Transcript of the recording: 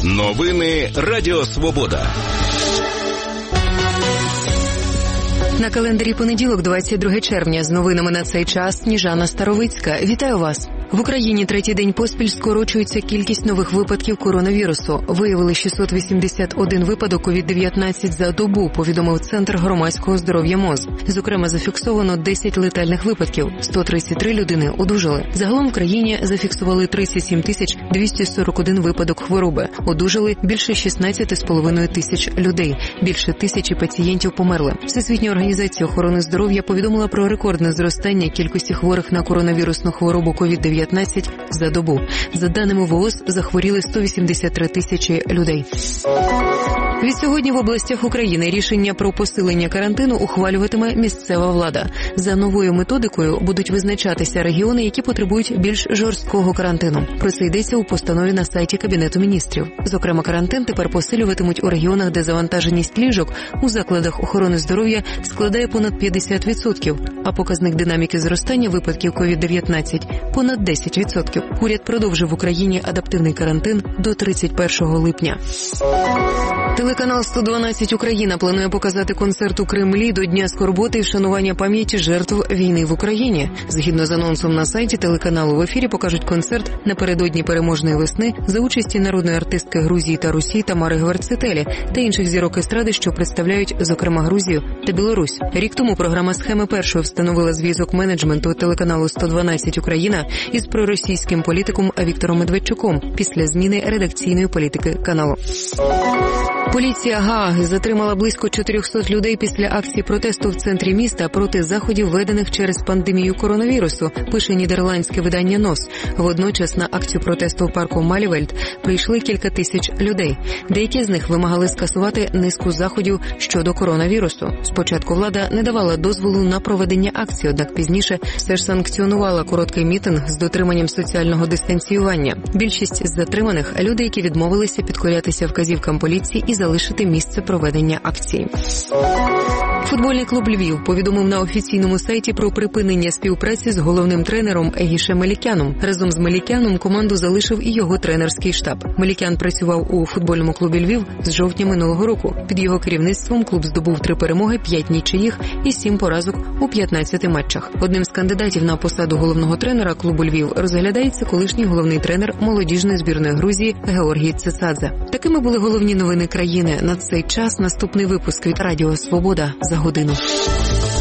Новини Радіо Свобода. На календарі понеділок, 22 червня. З новинами на цей час Сніжана Старовицька. Вітаю вас. В Україні третій день поспіль скорочується кількість нових випадків коронавірусу. Виявили 681 випадок COVID-19 за добу, повідомив Центр громадського здоров'я МОЗ. Зокрема, зафіксовано 10 летальних випадків, 133 людини одужали. Загалом в країні зафіксували 37 241 випадок хвороби. Одужали більше 16,5 тисяч людей. Більше 1000 пацієнтів померли. Всесвітня організація охорони здоров'я повідомила про рекордне зростання кількості хворих на коронавірусну хворобу COVID-19 за добу. За даними ВООЗ, захворіли 183 тисячі людей. Відсьогодні в областях України рішення про посилення карантину ухвалюватиме місцева влада. За новою методикою будуть визначатися регіони, які потребують більш жорсткого карантину. Про це йдеться у постанові на сайті Кабінету міністрів. Зокрема, карантин тепер посилюватимуть у регіонах, де завантаженість ліжок у закладах охорони здоров'я складає понад 50%, а показник динаміки зростання випадків COVID-19 – понад 10%. Уряд продовжив в Україні адаптивний карантин до 31 липня. Телеканал 112 Україна планує показати концерт у Кремлі до Дня скорботи і вшанування пам'яті жертв війни в Україні. Згідно з анонсом на сайті телеканалу, в ефірі покажуть концерт напередодні переможної весни за участі народної артистки Грузії та Росії Тамари Гварцетелі та інших зірок естради, що представляють, зокрема, Грузію та Білорусь. Рік тому програма «Схеми першої» встановила зв'язок менеджменту телеканалу 112 Україна із проросійським політиком Віктором Медведчуком після зміни редакційної політики каналу. Поліція Гааги затримала близько 400 людей після акції протесту в центрі міста проти заходів, введених через пандемію коронавірусу, пише нідерландське видання НОС. Водночас на акцію протесту в парку Малівельд прийшли кілька тисяч людей. Деякі з них вимагали скасувати низку заходів щодо коронавірусу. Спочатку влада не давала дозволу на проведення акції, однак пізніше все ж санкціонувала короткий мітинг з дотриманням соціального дистанціювання. Більшість з затриманих – люди, які відмовилися підкорятися вказівкам поліції і залишити місце проведення акції. Футбольний клуб «Львів» повідомив на офіційному сайті про припинення співпраці з головним тренером Егішем Мелікяном. Разом з Мелікяном команду залишив і його тренерський штаб. Мелікян працював у футбольному клубі «Львів» з жовтня минулого року. Під його керівництвом клуб здобув 3 перемоги, 5 нічиїх і 7 поразок у 15 матчах. Одним з кандидатів на посаду головного тренера клубу «Львів» розглядається колишній головний тренер молодіжної збірної Грузії Георгій Цесадзе. Такими були головні новини країни. На цей час наступний випуск від Радіо Свобода за годину.